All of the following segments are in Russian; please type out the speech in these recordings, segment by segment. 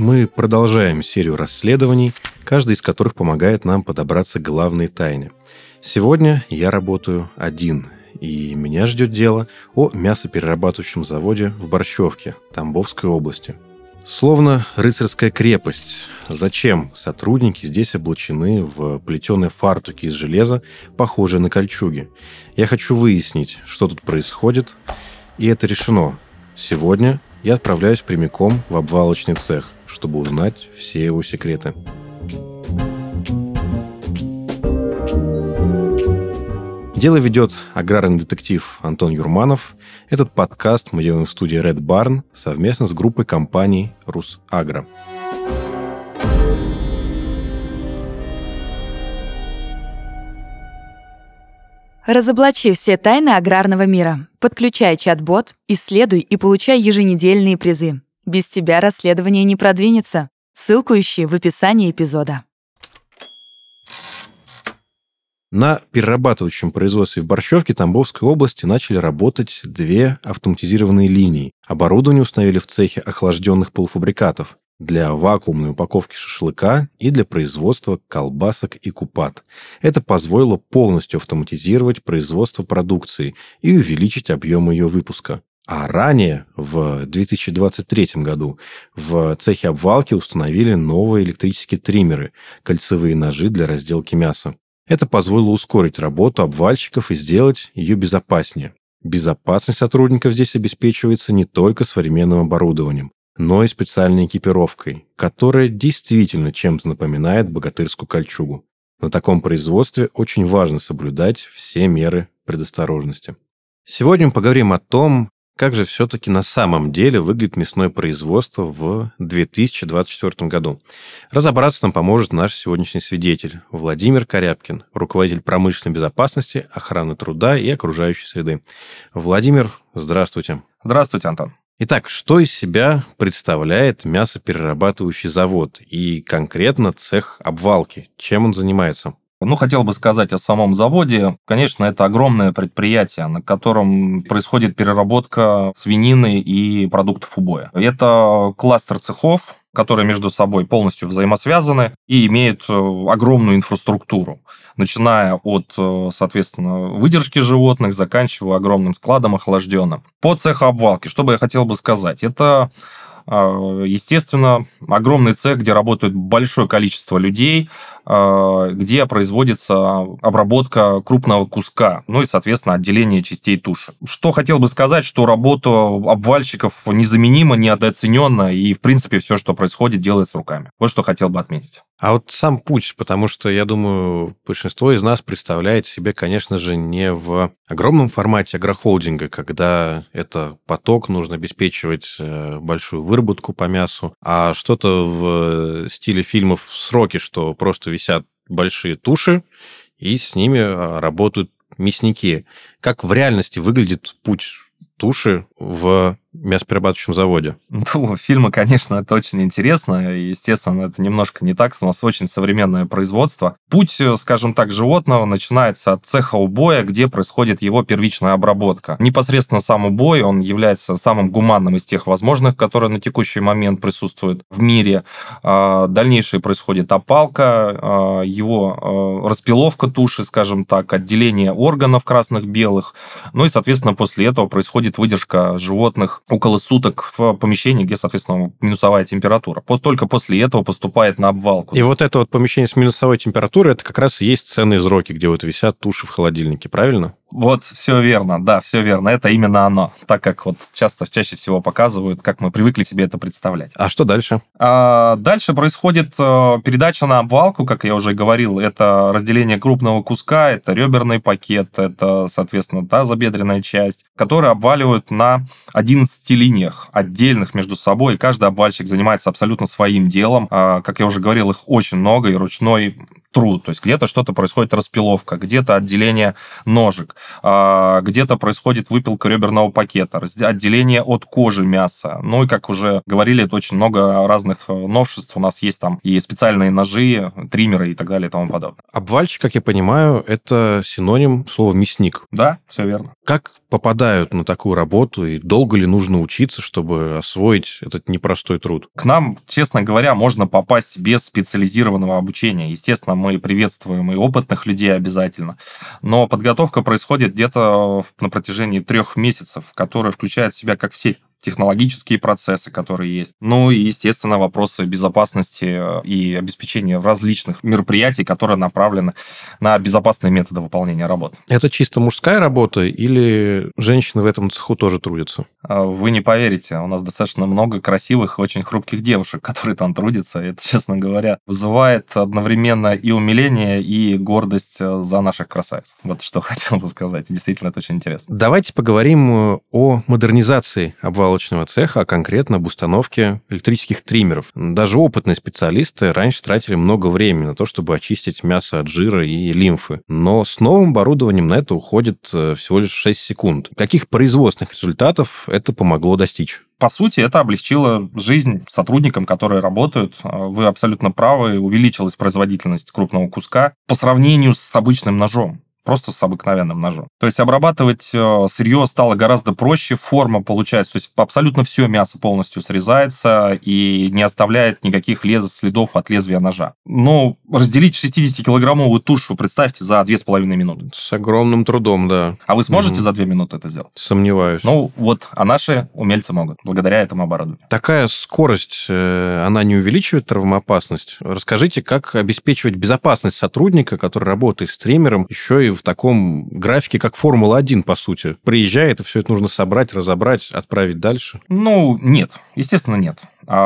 Мы продолжаем серию расследований, каждый из которых помогает нам подобраться к главной тайне. Сегодня я работаю один, и меня ждет дело о мясоперерабатывающем заводе в Борщевке, Тамбовской области. Словно рыцарская крепость. Зачем сотрудники здесь облачены в плетеные фартуки из железа, похожие на кольчуги? Я хочу выяснить, что тут происходит, и это решено. Сегодня я отправляюсь прямиком в обвалочный цех, чтобы узнать все его секреты. Дело ведет аграрный детектив Антон Юрманов. Этот подкаст мы делаем в студии Red Barn совместно с группой компаний «Русагро». Разоблачи все тайны аграрного мира. Подключай чат-бот, исследуй и получай еженедельные призы. Без тебя расследование не продвинется. Ссылку ищи в описании эпизода. На перерабатывающем производстве в Борщевке Тамбовской области начали работать 2 автоматизированные линии. Оборудование установили в цехе охлажденных полуфабрикатов для вакуумной упаковки шашлыка и для производства колбасок и купат. Это позволило полностью автоматизировать производство продукции и увеличить объемы ее выпуска. А ранее, в 2023 году, в цехе обвалки установили новые электрические триммеры, кольцевые ножи для разделки мяса. Это позволило ускорить работу обвальщиков и сделать ее безопаснее. Безопасность сотрудников здесь обеспечивается не только современным оборудованием, но и специальной экипировкой, которая действительно чем-то напоминает богатырскую кольчугу. На таком производстве очень важно соблюдать все меры предосторожности. Сегодня мы поговорим о том, как же все-таки на самом деле выглядит мясное производство в 2024 году. Разобраться нам поможет наш сегодняшний свидетель Владимир Корябкин, руководитель промышленной безопасности, охраны труда и окружающей среды. Владимир, здравствуйте. Здравствуйте, Антон. Итак, что из себя представляет мясоперерабатывающий завод и конкретно цех обвалки? Чем он занимается? Хотел бы сказать о самом заводе. Конечно, это огромное предприятие, на котором происходит переработка свинины и продуктов убоя. Это кластер цехов, которые между собой полностью взаимосвязаны и имеют огромную инфраструктуру, начиная от, соответственно, выдержки животных, заканчивая огромным складом охлажденным. По цеху обвалки, что бы я хотел бы сказать? Это, естественно, огромный цех, где работает большое количество людей, где производится обработка крупного куска, и, соответственно, отделение частей туши. Что хотел бы сказать, что работа обвальщиков незаменима, недооценена, и, в принципе, все, что происходит, делается руками. Вот что хотел бы отметить. А вот сам путь, потому что, я думаю, большинство из нас представляет себе, конечно же, не в огромном формате агрохолдинга, когда это поток, нужно обеспечивать большую выработку по мясу, а что-то в стиле фильмов «Сроки», что просто висят большие туши, и с ними работают мясники. Как в реальности выглядит путь туши в мясоперерабатывающем заводе? Фильмы, конечно, это очень интересно. Естественно, это немножко не так. У нас очень современное производство. Путь, скажем так, животного начинается от цеха убоя, где происходит его первичная обработка. Непосредственно сам убой, он является самым гуманным из тех возможных, которые на текущий момент присутствуют в мире. Дальнейшее происходит опалка, его распиловка туши, скажем так, отделение органов красных-белых. И, соответственно, после этого происходит выдержка животных около суток в помещении, где, соответственно, минусовая температура. Только после этого поступает на обвалку. И вот это вот помещение с минусовой температурой, это как раз и есть ценные сроки, где вот висят туши в холодильнике, правильно? Вот, все верно, да, все верно. Это именно оно, так как вот чаще всего показывают, как мы привыкли себе это представлять. А что дальше? Дальше происходит передача на обвалку, как я уже говорил, это разделение крупного куска, это реберный пакет, это, соответственно, тазобедренная часть, которые обваливают на 11 линиях, отдельных между собой, и каждый обвальщик занимается абсолютно своим делом. Как я уже говорил, их очень много, и ручной труд. То есть где-то что-то происходит распиловка, где-то отделение ножек, где-то происходит выпилка реберного пакета, отделение от кожи мяса. И, как уже говорили, это очень много разных новшеств. У нас есть там и специальные ножи, триммеры и так далее и тому подобное. Обвальщик, как я понимаю, это синоним слова «мясник». Да, все верно. Как попадают на такую работу и долго ли нужно учиться, чтобы освоить этот непростой труд? К нам, честно говоря, можно попасть без специализированного обучения. Естественно, мы приветствуем и опытных людей обязательно, но подготовка происходит где-то на протяжении 3 месяцев, которая включает в себя как все технологические процессы, которые есть. Ну и, естественно, вопросы безопасности и обеспечения различных мероприятий, которые направлены на безопасные методы выполнения работ. Это чисто мужская работа или женщины в этом цеху тоже трудятся? Вы не поверите, у нас достаточно много красивых, очень хрупких девушек, которые там трудятся. Это, честно говоря, вызывает одновременно и умиление, и гордость за наших красавиц. Вот что хотел бы сказать. Действительно, это очень интересно. Давайте поговорим о модернизации обвалочного цеха, а конкретно об установке электрических триммеров. Даже опытные специалисты раньше тратили много времени на то, чтобы очистить мясо от жира и лимфы. Но с новым оборудованием на это уходит всего лишь 6 секунд. Каких производственных результатов это помогло достичь? По сути, это облегчило жизнь сотрудникам, которые работают. Вы абсолютно правы, увеличилась производительность крупного куска по сравнению с обычным ножом. Просто с обыкновенным ножом. То есть обрабатывать сырье стало гораздо проще, форма получается, то есть абсолютно все мясо полностью срезается и не оставляет никаких следов от лезвия ножа. Но разделить 60-килограммовую тушу, представьте, за 2,5 минуты. С огромным трудом, да. А вы сможете за 2 минуты это сделать? Сомневаюсь. Ну вот, а наши умельцы могут, благодаря этому оборудованию. Такая скорость, она не увеличивает травмоопасность? Расскажите, как обеспечивать безопасность сотрудника, который работает с триммером, еще и в таком графике, как Формула-1, по сути. Приезжает, и все это нужно собрать, разобрать, отправить дальше? Ну, нет. Естественно, нет.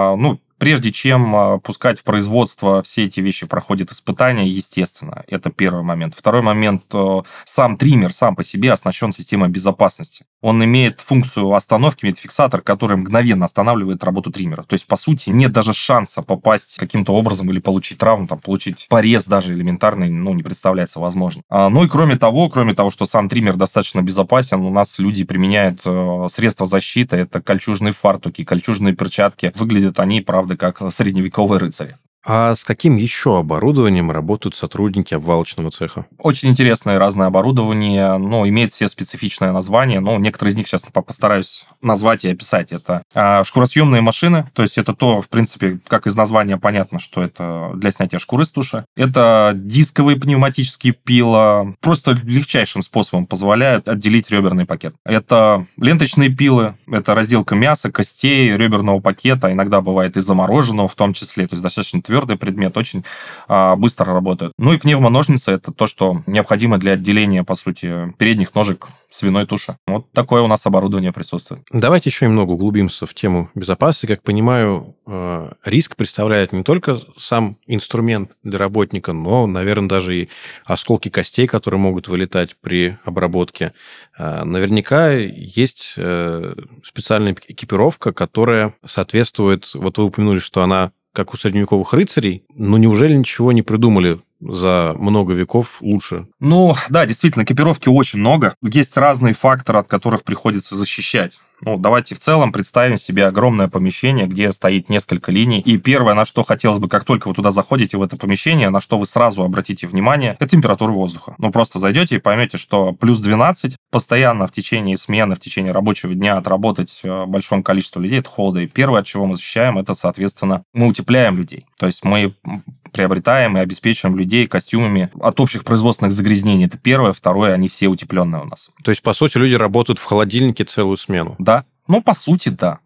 Прежде чем пускать в производство, все эти вещи проходят испытания, естественно. Это первый момент. Второй момент. Сам триммер сам по себе оснащен системой безопасности. Он имеет функцию остановки, имеет фиксатор, который мгновенно останавливает работу триммера. То есть, по сути, нет даже шанса попасть каким-то образом или получить травму, получить порез даже элементарный, не представляется возможным. Ну и кроме того, что сам триммер достаточно безопасен, у нас люди применяют средства защиты, это кольчужные фартуки, кольчужные перчатки. Выглядят они, правда, как средневековые рыцари. А с каким еще оборудованием работают сотрудники обвалочного цеха? Очень интересное разное оборудование, имеет все специфичное название, некоторые из них сейчас постараюсь назвать и описать. Это шкуросъемные машины, то есть это то, в принципе, как из названия понятно, что это для снятия шкуры с туши. Это дисковые пневматические пила, просто легчайшим способом позволяют отделить реберный пакет. Это ленточные пилы, это разделка мяса, костей, реберного пакета, иногда бывает и замороженного в том числе, то есть достаточно твердый предмет, очень быстро работает. Ну и пневмоножницы – это то, что необходимо для отделения, по сути, передних ножек свиной туши. Вот такое у нас оборудование присутствует. Давайте еще немного углубимся в тему безопасности. Как понимаю, риск представляет не только сам инструмент для работника, но, наверное, даже и осколки костей, которые могут вылетать при обработке. Наверняка есть специальная экипировка, которая соответствует... Вот вы упомянули, что она как у средневековых рыцарей, но неужели ничего не придумали за много веков лучше? Да, действительно, экипировки очень много. Есть разные факторы, от которых приходится защищать. Давайте в целом представим себе огромное помещение, где стоит несколько линий. И первое, на что хотелось бы, как только вы туда заходите, в это помещение, на что вы сразу обратите внимание, это температура воздуха. Просто зайдете и поймете, что плюс 12 постоянно в течение смены, в течение рабочего дня отработать большому количеству людей, это холода. И первое, от чего мы защищаем, это, соответственно, мы утепляем людей. То есть мы приобретаем и обеспечиваем людей костюмами от общих производственных загрязнений. Это первое. Второе, они все утепленные у нас. То есть, по сути, люди работают в холодильнике целую смену? Да. По сути, да.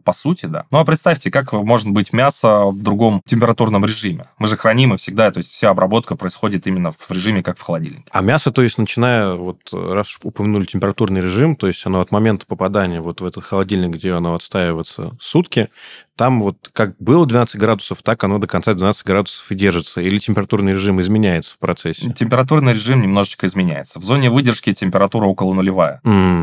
А представьте, как может быть мясо в другом температурном режиме. Мы же храним и всегда, то есть вся обработка происходит именно в режиме, как в холодильнике. А мясо, то есть, начиная, раз упомянули температурный режим, то есть оно от момента попадания в этот холодильник, где оно отстаивается сутки, там как было 12 градусов, так оно до конца 12 градусов и держится. Или температурный режим изменяется в процессе? Температурный режим немножечко изменяется. В зоне выдержки температура около нулевая.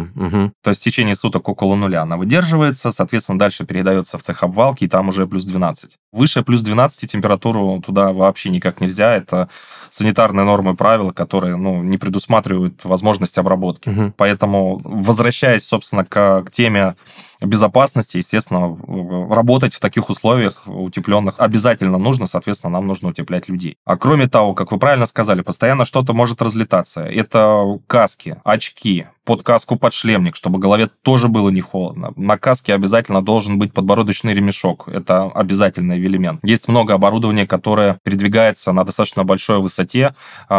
То есть в течение суток около нуля она выдерживается, соответственно, дальше передается в цех обвалки, и там уже плюс 12. Выше плюс 12 температуру туда вообще никак нельзя. Это санитарные нормы и правила, которые не предусматривают возможность обработки. Поэтому, возвращаясь, собственно, к теме безопасности, естественно, работать в таких условиях утепленных обязательно нужно, соответственно, нам нужно утеплять людей. А кроме того, как вы правильно сказали, постоянно что-то может разлетаться. Это каски, очки, под каску подшлемник, чтобы голове тоже было не холодно. На каске обязательно должен быть подбородочный ремешок. Это обязательный элемент. Есть много оборудования, которое передвигается на достаточно большой высоте.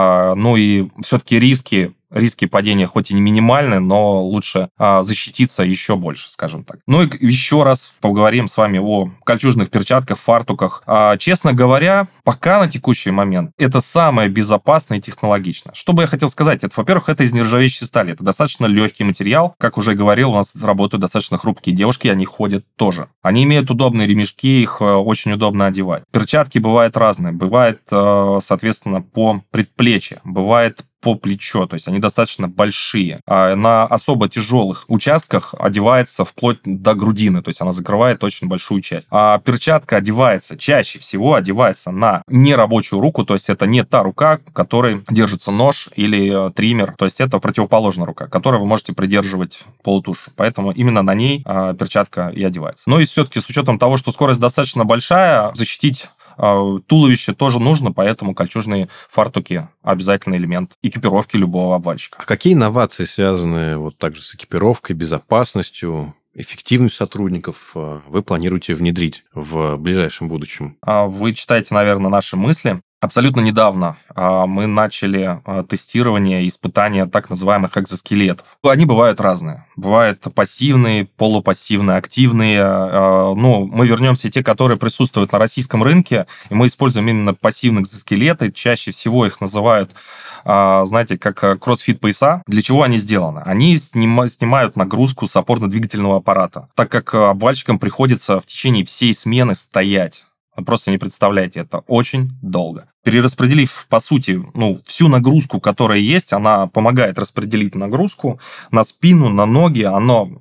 Ну и все-таки риски падения хоть и не минимальны, но лучше защититься еще больше, скажем так. Ну и еще раз поговорим с вами о кольчужных перчатках, фартуках. Честно говоря, пока на текущий момент это самое безопасное и технологичное. Что бы я хотел сказать? Это, во-первых, это из нержавеющей стали. Это достаточно легкий материал. Как уже говорил, у нас работают достаточно хрупкие девушки, они ходят тоже. Они имеют удобные ремешки, их очень удобно одевать. Перчатки бывают разные. Бывает, соответственно, по предплечью. Бывает по плечо, то есть они достаточно большие. На особо тяжелых участках одевается вплоть до грудины, то есть она закрывает очень большую часть. А перчатка одевается, чаще всего одевается на нерабочую руку, то есть это не та рука, которой держится нож или триммер, то есть это противоположная рука, которой вы можете придерживать полутушу. Поэтому именно на ней перчатка и одевается. Но и все-таки с учетом того, что скорость достаточно большая, защитить туловище тоже нужно, поэтому кольчужные фартуки – обязательный элемент экипировки любого обвальщика. А какие инновации связаны вот также с экипировкой, безопасностью, эффективностью сотрудников вы планируете внедрить в ближайшем будущем? Вы читаете, наверное, наши мысли. Абсолютно недавно мы начали тестирование и испытания так называемых экзоскелетов. Они бывают разные. Бывают пассивные, полупассивные, активные. Ну, мы вернемся те, которые присутствуют на российском рынке, и мы используем именно пассивные экзоскелеты. Чаще всего их называют, знаете, как кроссфит-пояса. Для чего они сделаны? Они снимают нагрузку с опорно-двигательного аппарата, так как обвальщикам приходится в течение всей смены стоять. Вы просто не представляете, это очень долго. Перераспределив, по сути, всю нагрузку, которая есть, она помогает распределить нагрузку на спину, на ноги. Оно,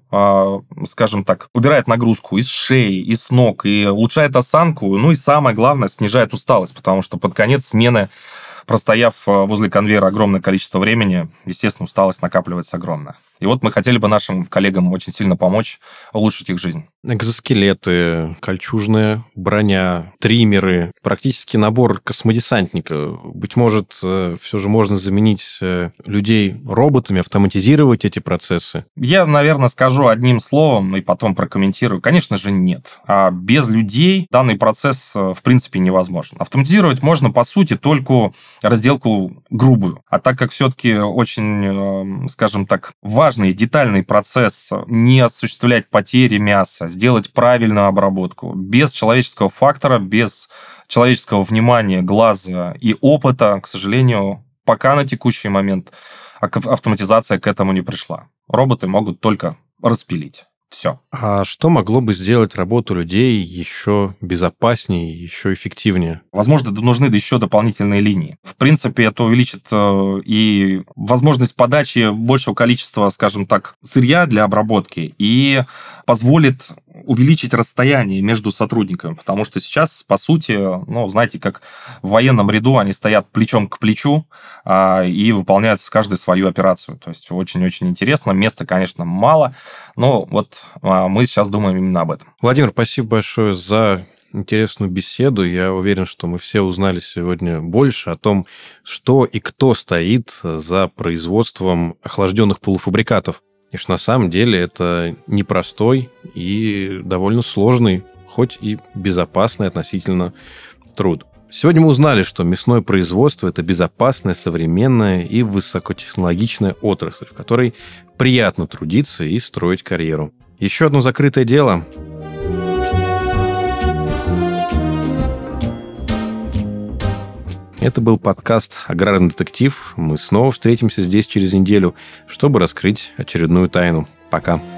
скажем так, убирает нагрузку из шеи, из ног и улучшает осанку. Ну и самое главное, снижает усталость, потому что под конец смены, простояв возле конвейера огромное количество времени, естественно, усталость накапливается огромная. И вот мы хотели бы нашим коллегам очень сильно помочь улучшить их жизнь. Экзоскелеты, кольчужная броня, триммеры, практически набор космодесантника. Быть может, все же можно заменить людей роботами, автоматизировать эти процессы? Я, наверное, скажу одним словом и потом прокомментирую. Конечно же, нет. А без людей данный процесс, в принципе, невозможен. Автоматизировать можно, по сути, только разделку грубую. А так как все-таки очень, скажем так, важный детальный процесс, не осуществлять потери мяса, сделать правильную обработку. Без человеческого фактора, без человеческого внимания, глаза и опыта, к сожалению, пока на текущий момент автоматизация к этому не пришла. Роботы могут только распилить. Все. А что могло бы сделать работу людей еще безопаснее, еще эффективнее? Возможно, нужны еще дополнительные линии. В принципе, это увеличит и возможность подачи большего количества, скажем так, сырья для обработки и позволит увеличить расстояние между сотрудниками, потому что сейчас, по сути, знаете, как в военном ряду они стоят плечом к плечу и выполняют каждый свою операцию. То есть очень-очень интересно. Места, конечно, мало, но вот мы сейчас думаем именно об этом. Владимир, спасибо большое за интересную беседу. Я уверен, что мы все узнали сегодня больше о том, что и кто стоит за производством охлажденных полуфабрикатов. И что на самом деле это непростой и довольно сложный, хоть и безопасный относительно труд. Сегодня мы узнали, что мясное производство – это безопасная, современная и высокотехнологичная отрасль, в которой приятно трудиться и строить карьеру. Еще одно закрытое дело. Это был подкаст «Аграрный детектив». Мы снова встретимся здесь через неделю, чтобы раскрыть очередную тайну. Пока.